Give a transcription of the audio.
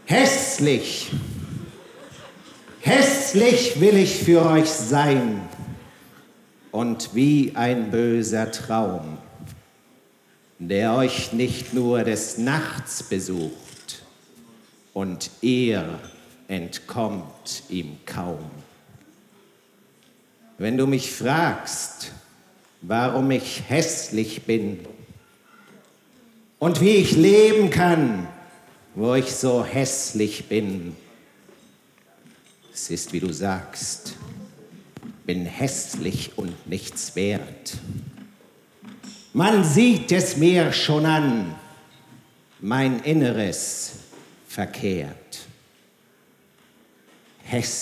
Hässlich, hässlich will ich für euch sein und wie ein böser Traum, der euch nicht nur des Nachts besucht und ihr entkommt ihm kaum. Wenn du mich fragst, warum ich hässlich bin und wie ich leben kann, wo ich so hässlich bin, es ist, wie du sagst, bin hässlich und nichts wert. Man sieht es mir schon an, mein Inneres verkehrt. Hässlich.